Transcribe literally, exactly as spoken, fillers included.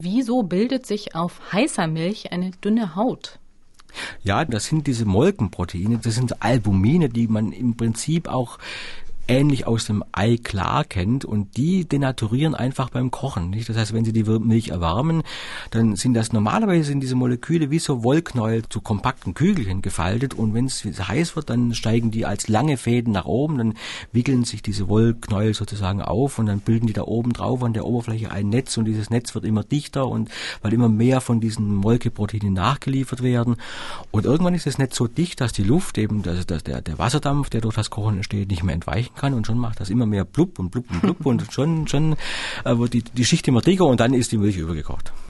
wieso bildet sich auf heißer Milch eine dünne Haut? Ja, das sind diese Molkenproteine, das sind Albumine, die man im Prinzip auch ähnlich aus dem Ei klar kennt, und die denaturieren einfach beim Kochen, nicht? Das heißt, wenn Sie die Milch erwärmen, dann sind das normalerweise sind diese Moleküle wie so Wollknäuel zu kompakten Kügelchen gefaltet, und wenn es heiß wird, dann steigen die als lange Fäden nach oben, dann wickeln sich diese Wollknäuel sozusagen auf und dann bilden die da oben drauf an der Oberfläche ein Netz, und dieses Netz wird immer dichter, und weil immer mehr von diesen Molkeproteinen nachgeliefert werden, und irgendwann ist das Netz so dicht, dass die Luft eben, also dass der, der Wasserdampf, der durch das Kochen entsteht, nicht mehr entweichen kann, und schon macht das immer mehr blub und blub und blub und schon, schon äh, wird die, die Schicht immer dicker, und dann ist die Milch übergekocht.